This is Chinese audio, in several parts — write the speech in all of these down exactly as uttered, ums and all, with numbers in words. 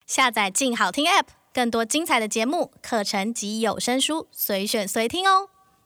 下载静好听 App， 更多精彩的节目、课程及有声书，随选随听哦。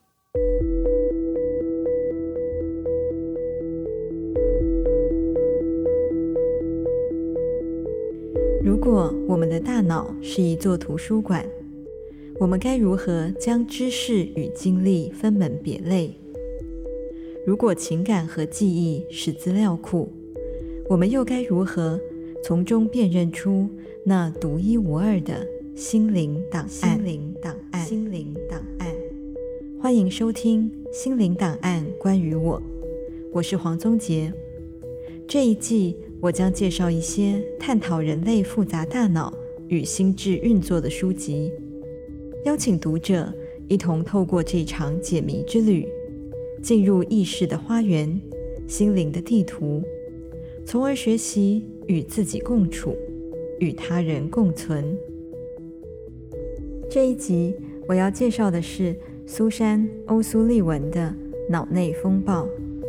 如果我们的大脑是一座图书馆，我们该如何将知识与经历分门别类？如果情感和记忆是资料库，我们又该如何从中辨认出那独一无二的心灵档案？心灵档案，心灵档案。欢迎收听《心灵档案》关于我，我是黄宗杰。这一季我将介绍一些探讨人类复杂大脑与心智运作的书籍，邀请读者一同透过这场解谜之旅，进入意识的花园、心灵的地图，从而学习与自己共处，与他人共存。这一集我要介绍的是苏珊·欧苏利文的《脑内风暴》。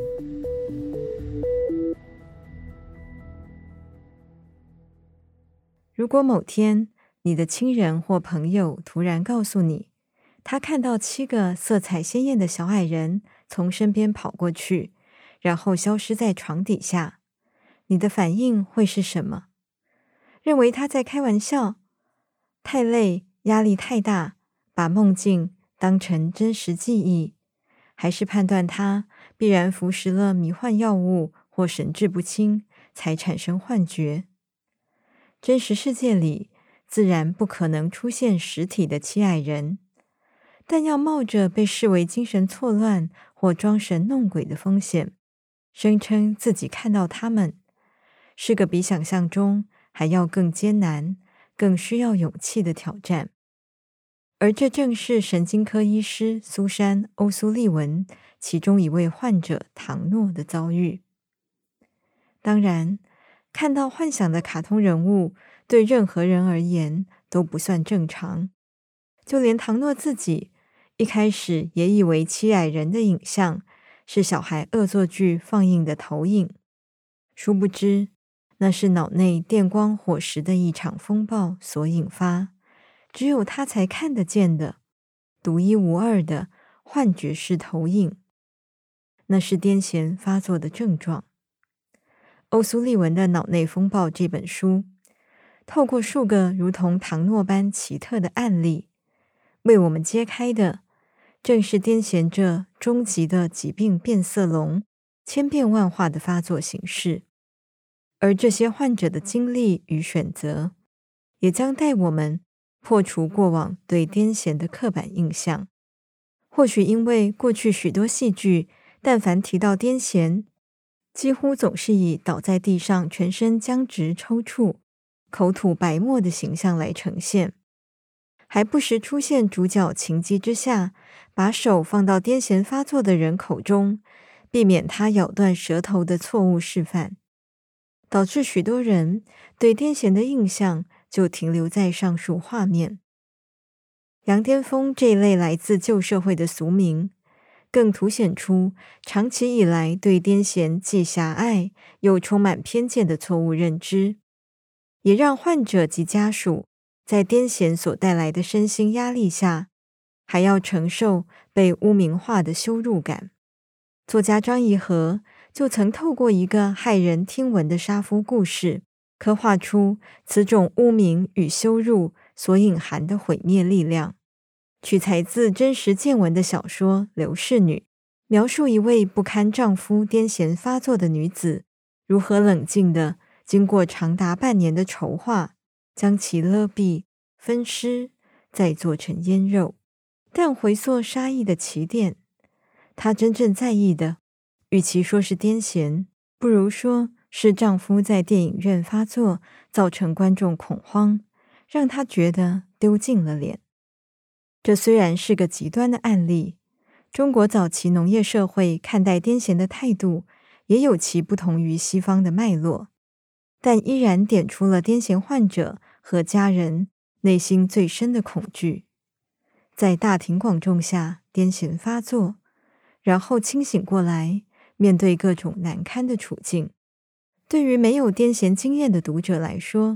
如果某天你的亲人或朋友突然告诉你，他看到七个色彩鲜艳的小矮人从身边跑过去，然后消失在床底下，你的反应会是什么？认为他在开玩笑？太累，压力太大，把梦境当成真实记忆？还是判断他必然服食了迷幻药物或神志不清，才产生幻觉？真实世界里自然不可能出现实体的七矮人，但要冒着被视为精神错乱或装神弄鬼的风险，声称自己看到他们，是个比想象中还要更艰难、更需要勇气的挑战。而这正是神经科医师苏珊·欧苏利文其中一位患者唐诺的遭遇。当然，看到幻想的卡通人物对任何人而言都不算正常，就连唐诺自己一开始也以为七矮人的影像是小孩恶作剧放映的投影，殊不知那是脑内电光火石的一场风暴所引发，只有他才看得见的独一无二的幻觉式投影。那是癫痫发作的症状。欧苏利文的《脑内风暴》这本书，透过数个如同唐诺般奇特的案例，为我们揭开的正是癫痫这终极的疾病变色龙千变万化的发作形式。而这些患者的经历与选择，也将带我们破除过往对癫痫的刻板印象。或许因为过去许多戏剧但凡提到癫痫，几乎总是以倒在地上全身僵直抽搐、口吐白沫的形象来呈现，还不时出现主角情急之下把手放到癫痫发作的人口中，避免他咬断舌头的错误示范，导致许多人对癫痫的印象就停留在上述画面。羊癫疯这一类来自旧社会的俗名，更凸显出长期以来对癫痫既狭隘又充满偏见的错误认知，也让患者及家属在癫痫所带来的身心压力下，还要承受被污名化的羞辱感。作家张颐和就曾透过一个骇人听闻的杀夫故事，刻画出此种污名与羞辱所隐含的毁灭力量。取材自真实见闻的小说《刘氏女》，描述一位不堪丈夫癫痫发作的女子，如何冷静地经过长达半年的筹划，将其勒毙、分尸，再做成腌肉。但回溯杀意的起点，她真正在意的，与其说是癫痫，不如说是丈夫在电影院发作，造成观众恐慌，让她觉得丢尽了脸。这虽然是个极端的案例，中国早期农业社会看待癫痫的态度也有其不同于西方的脉络，但依然点出了癫痫患者和家人内心最深的恐惧。在大庭广众下癫痫发作，然后清醒过来，面对各种难堪的处境。对于没有癫痫经验的读者来说，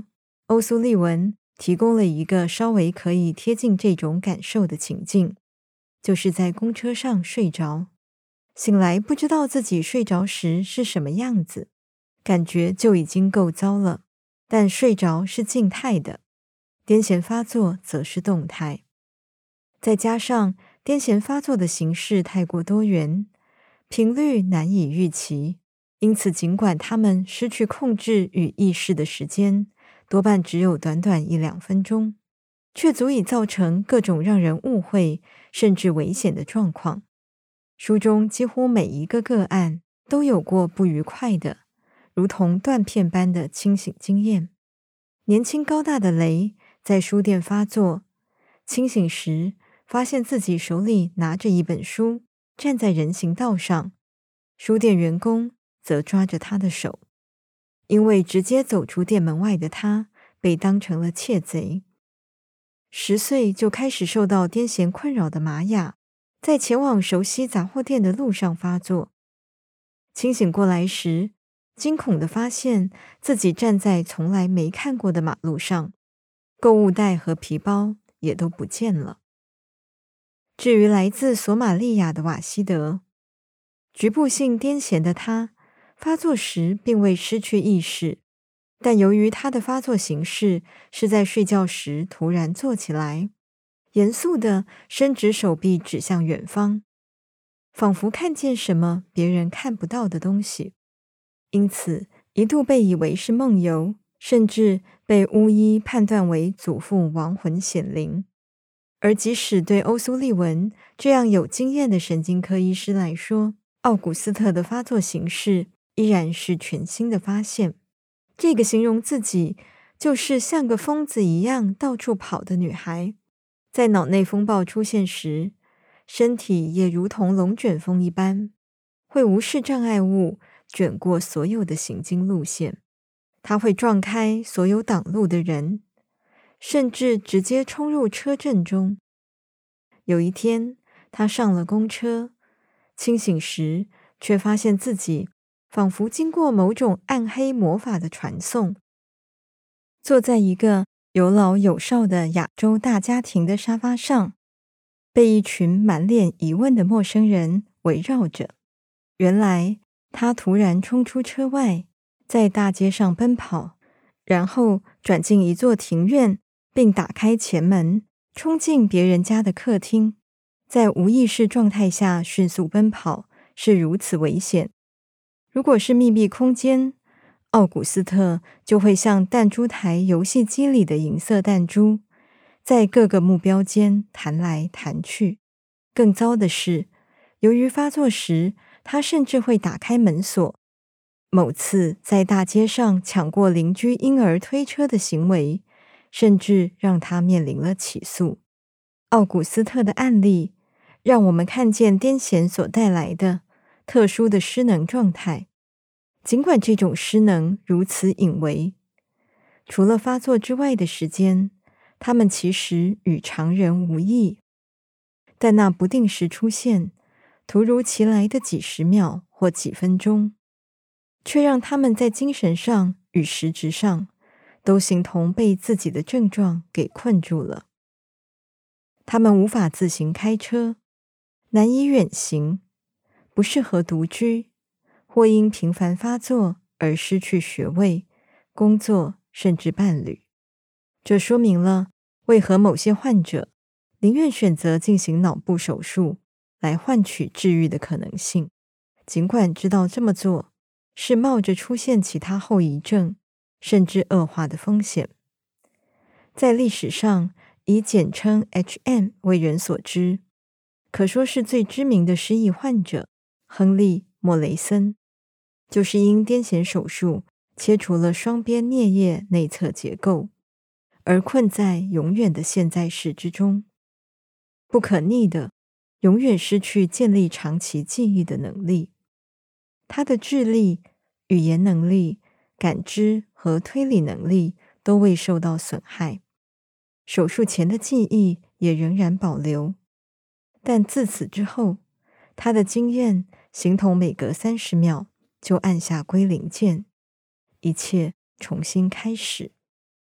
欧苏利文提供了一个稍微可以贴近这种感受的情境，就是在公车上睡着，醒来不知道自己睡着时是什么样子，感觉就已经够糟了。但睡着是静态的，癫痫发作则是动态。再加上癫痫发作的形式太过多元，频率难以预期，因此尽管他们失去控制与意识的时间多半只有短短一两分钟，却足以造成各种让人误会甚至危险的状况。书中几乎每一个个案都有过不愉快的，如同断片般的清醒经验。年轻高大的雷在书店发作，清醒时发现自己手里拿着一本书，站在人行道上，书店员工则抓着他的手。因为直接走出店门外的他被当成了窃贼。十岁就开始受到癫痫困扰的玛雅，在前往熟悉杂货店的路上发作。清醒过来时，惊恐地发现自己站在从来没看过的马路上，购物袋和皮包也都不见了。至于来自索马利亚的瓦西德，局部性癫痫的他发作时并未失去意识，但由于他的发作形式是在睡觉时突然坐起来，严肃地伸直手臂指向远方，仿佛看见什么别人看不到的东西，因此一度被以为是梦游，甚至被巫医判断为祖父亡魂显灵。而即使对欧苏利文这样有经验的神经科医师来说，奥古斯特的发作形式依然是全新的发现。这个形容自己就是像个疯子一样到处跑的女孩，在脑内风暴出现时，身体也如同龙卷风一般，会无视障碍物卷过所有的行经路线。她会撞开所有挡路的人，甚至直接冲入车阵中。有一天，她上了公车，清醒时却发现自己仿佛经过某种暗黑魔法的传送，坐在一个有老有少的亚洲大家庭的沙发上，被一群满脸疑问的陌生人围绕着。原来他突然冲出车外，在大街上奔跑，然后转进一座庭院，并打开前门，冲进别人家的客厅。在无意识状态下迅速奔跑是如此危险。如果是密闭空间，奥古斯特就会像弹珠台游戏机里的银色弹珠，在各个目标间弹来弹去。更糟的是，由于发作时他甚至会打开门锁。某次在大街上抢过邻居婴儿推车的行为，甚至让他面临了起诉。奥古斯特的案例让我们看见癫痫所带来的特殊的失能状态。尽管这种失能如此隐微，除了发作之外的时间，他们其实与常人无异。但那不定时出现、突如其来的几十秒或几分钟，却让他们在精神上与实质上都形同被自己的症状给困住了。他们无法自行开车，难以远行，不适合独居，或因频繁发作而失去学位、工作甚至伴侣。这说明了为何某些患者宁愿选择进行脑部手术来换取治愈的可能性，尽管知道这么做是冒着出现其他后遗症甚至恶化的风险。在历史上，以简称 H M 为人所知，可说是最知名的失忆患者亨利·莫雷森，就是因癫痫手术切除了双边颞叶内侧结构，而困在永远的现在式之中，不可逆的永远失去建立长期记忆的能力。他的智力、语言能力、感知和推理能力都未受到损害，手术前的记忆也仍然保留，但自此之后，他的经验形同每隔三十秒就按下归零键，一切重新开始。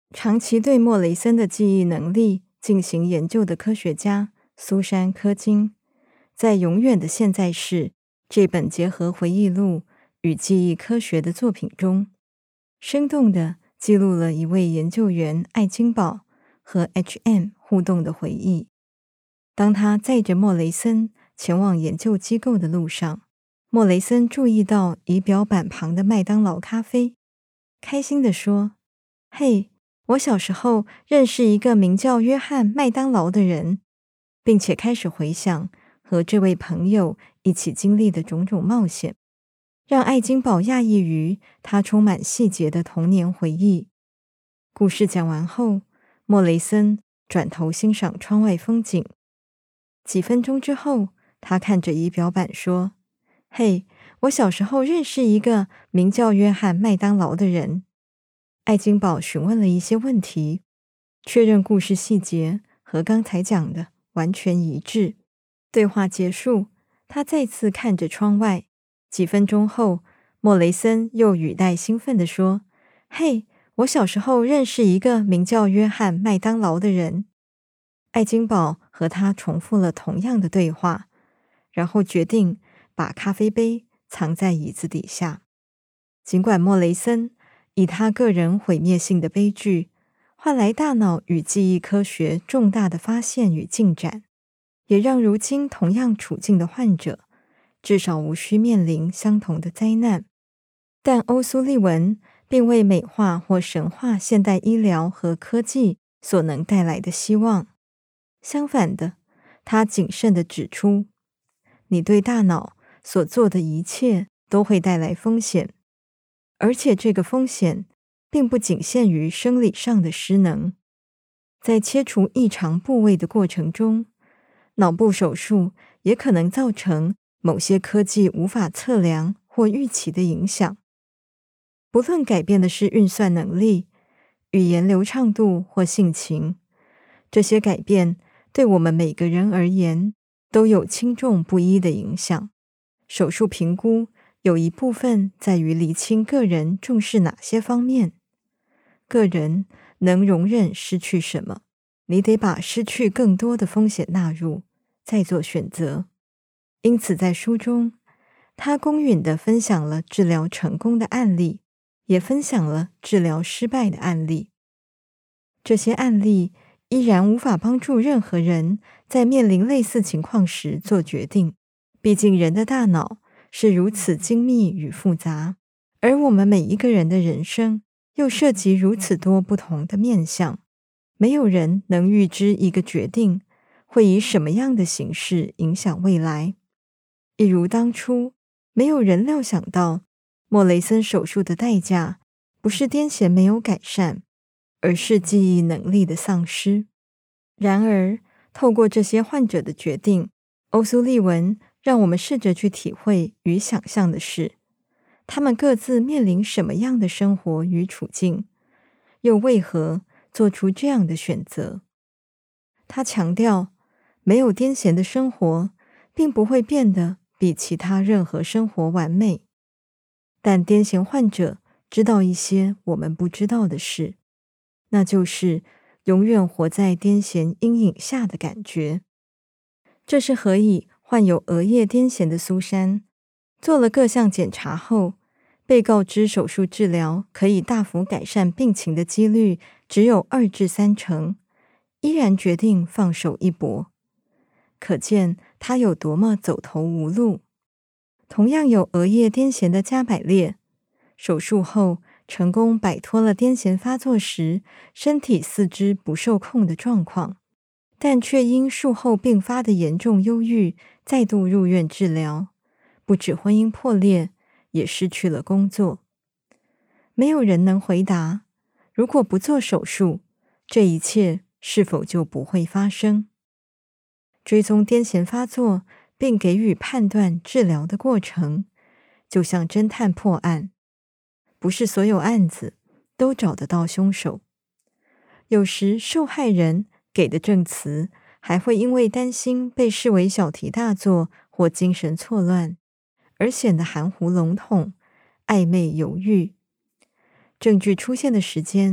长期对莫雷森的记忆能力进行研究的科学家苏珊·柯金，在《永远的现在式》这本结合回忆录与记忆科学的作品中，生动地记录了一位研究员爱金堡和 H M 互动的回忆。当他载着莫雷森前往研究机构的路上，莫雷森注意到仪表板旁的麦当劳咖啡，开心地说：嘿，我小时候认识一个名叫约翰·麦当劳的人，并且开始回想和这位朋友一起经历的种种冒险，让爱金堡讶异于他充满细节的童年回忆。故事讲完后，莫雷森转头欣赏窗外风景。几分钟之后，他看着仪表板说：嘿，我小时候认识一个名叫约翰·麦当劳的人。爱金堡询问了一些问题，确认故事细节和刚才讲的完全一致。对话结束，他再次看着窗外。几分钟后，莫雷森又语带兴奋地说：嘿，我小时候认识一个名叫约翰·麦当劳的人。爱金堡和他重复了同样的对话，然后决定把咖啡杯藏在椅子底下。尽管莫雷森以他个人毁灭性的悲剧换来大脑与记忆科学重大的发现与进展，也让如今同样处境的患者至少无需面临相同的灾难。但欧苏利文并未美化或神化现代医疗和科技所能带来的希望。相反的，他谨慎地指出，你对大脑所做的一切都会带来风险，而且这个风险并不仅限于生理上的失能。在切除异常部位的过程中，脑部手术也可能造成某些科技无法测量或预期的影响。不论改变的是运算能力、语言流畅度或性情，这些改变对我们每个人而言都有轻重不一的影响。手术评估有一部分在于厘清个人重视哪些方面，个人能容忍失去什么，你得把失去更多的风险纳入，再做选择。因此在书中，他公允地分享了治疗成功的案例，也分享了治疗失败的案例。这些案例依然无法帮助任何人在面临类似情况时做决定，毕竟人的大脑是如此精密与复杂，而我们每一个人的人生又涉及如此多不同的面向，没有人能预知一个决定会以什么样的形式影响未来。一如当初，没有人料想到莫雷森手术的代价不是癫痫没有改善，而是记忆能力的丧失。然而，透过这些患者的决定，欧苏利文让我们试着去体会与想象的是，他们各自面临什么样的生活与处境，又为何做出这样的选择。他强调，没有癫痫的生活并不会变得比其他任何生活完美，但癫痫患者知道一些我们不知道的事，那就是永远活在癫痫阴影下的感觉。这是何以患有额叶癫痫的苏珊做了各项检查后，被告知手术治疗可以大幅改善病情的几率只有二至三成，依然决定放手一搏。可见他有多么走投无路。同样有额叶癫痫的加百列，手术后成功摆脱了癫痫发作时身体四肢不受控的状况，但却因术后并发的严重忧郁再度入院治疗，不止婚姻破裂，也失去了工作。没有人能回答，如果不做手术，这一切是否就不会发生？追踪癫痫发作并给予判断治疗的过程，就像侦探破案，不是所有案子都找得到凶手。有时受害人给的证词还会因为担心被视为小题大做或精神错乱，而显得含糊笼统、暧昧犹豫。证据出现的时间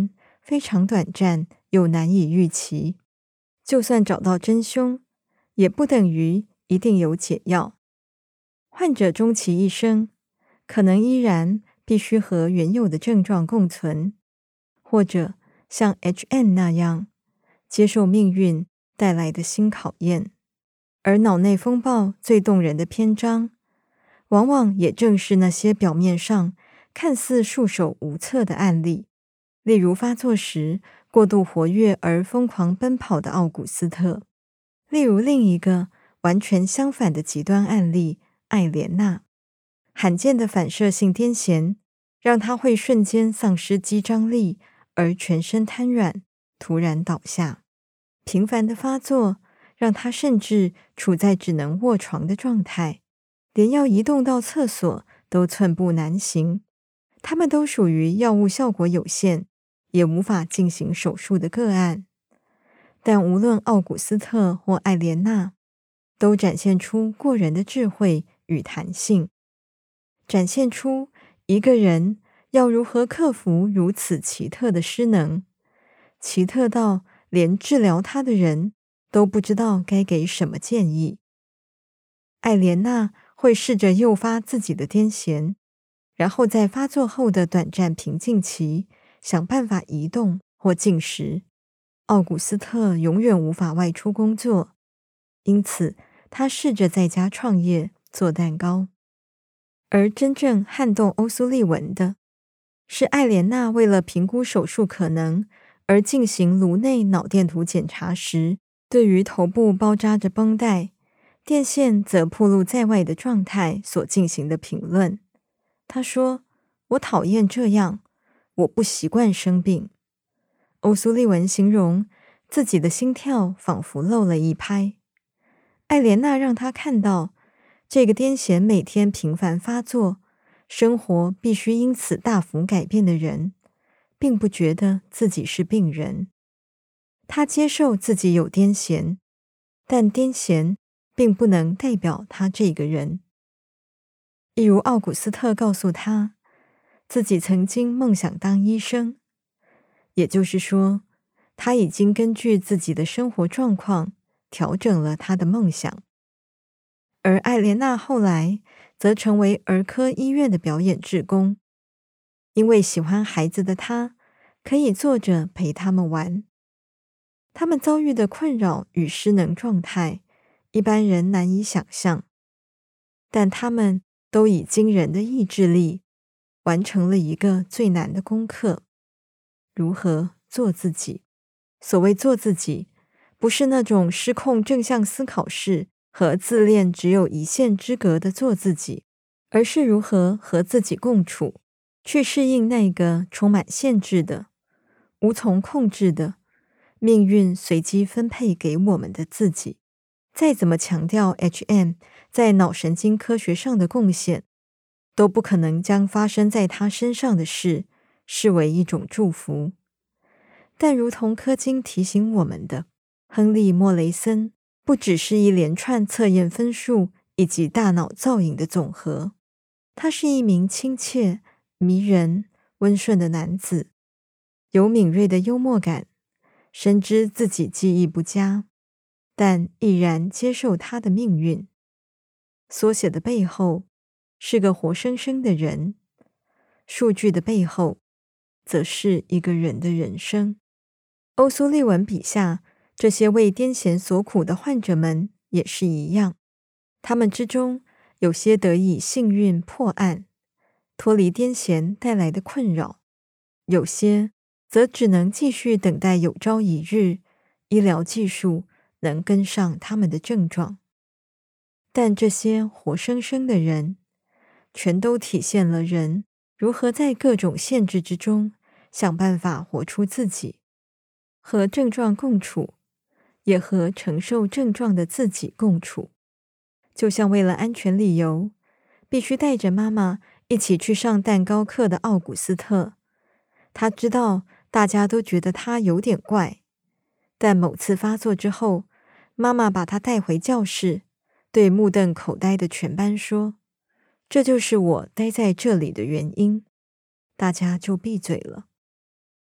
非常短暂又难以预期。就算找到真凶，也不等于一定有解药。患者终其一生，可能依然必须和原有的症状共存，或者像 H M 那样接受命运带来的新考验。而脑内风暴最动人的篇章，往往也正是那些表面上看似束手无策的案例，例如发作时过度活跃而疯狂奔跑的奥古斯特，例如另一个完全相反的极端案例艾莲娜。罕见的反射性癫痫让她会瞬间丧失肌张力，而全身瘫软，突然倒下。频繁的发作让她甚至处在只能卧床的状态，连要移动到厕所都寸步难行。他们都属于药物效果有限，也无法进行手术的个案。但无论奥古斯特或艾莲娜，都展现出过人的智慧与弹性，展现出一个人要如何克服如此奇特的失能，奇特到连治疗他的人都不知道该给什么建议。艾莲娜会试着诱发自己的癫痫，然后在发作后的短暂平静期想办法移动或进食。奥古斯特永远无法外出工作，因此他试着在家创业做蛋糕。而真正撼动欧苏利文的是艾莲娜为了评估手术可能而进行颅内脑电图检查时，对于头部包扎着绷带，电线则暴露在外的状态所进行的评论。他说：我讨厌这样，我不习惯生病。欧苏利文形容自己的心跳仿佛漏了一拍。艾莲娜让他看到这个癫痫每天频繁发作，生活必须因此大幅改变的人，并不觉得自己是病人。他接受自己有癫痫，但癫痫并不能代表他这个人。一如奥古斯特告诉他，自己曾经梦想当医生，也就是说，他已经根据自己的生活状况调整了他的梦想。而艾莲娜后来则成为儿科医院的表演志工，因为喜欢孩子的她可以坐着陪他们玩。他们遭遇的困扰与失能状态，一般人难以想象，但他们都以惊人的意志力完成了一个最难的功课：如何做自己。所谓做自己，不是那种失控正向思考式和自恋只有一线之隔的做自己，而是如何和自己共处，去适应那个充满限制的、无从控制的、命运随机分配给我们的自己。再怎么强调 H M 在脑神经科学上的贡献，都不可能将发生在他身上的事视为一种祝福。但如同柯金提醒我们的，亨利·莫雷森不只是一连串测验分数以及大脑造影的总和，他是一名亲切、迷人、温顺的男子，有敏锐的幽默感，深知自己记忆不佳，但毅然接受他的命运。缩写的背后是个活生生的人，数据的背后则是一个人的人生。欧苏利文笔下这些为癫痫所苦的患者们也是一样，他们之中有些得以幸运破案，脱离癫痫带来的困扰，有些则只能继续等待有朝一日医疗技术能跟上他们的症状。但这些活生生的人，全都体现了人如何在各种限制之中想办法活出自己，和症状共处，也和承受症状的自己共处。就像为了安全理由，必须带着妈妈一起去上蛋糕课的奥古斯特，他知道大家都觉得他有点怪，但某次发作之后，妈妈把他带回教室，对目瞪口呆的全班说：这就是我待在这里的原因。大家就闭嘴了。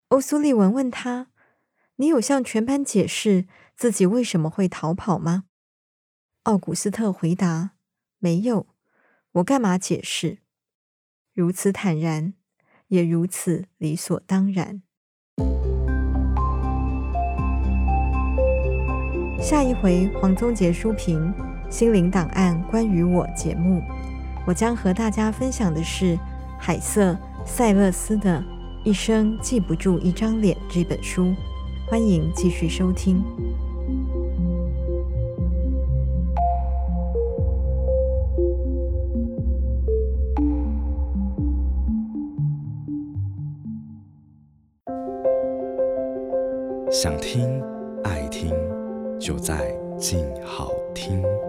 欧苏利文问他：你有向全班解释自己为什么会逃跑吗？奥古斯特回答：没有，我干嘛解释？如此坦然，也如此理所当然。下一回黄宗杰书评心灵档案关于我节目，我将和大家分享的是海瑟·塞勒斯的《一生记不住一张脸》这本书，欢迎继续收听。 想听爱听，就在静好听。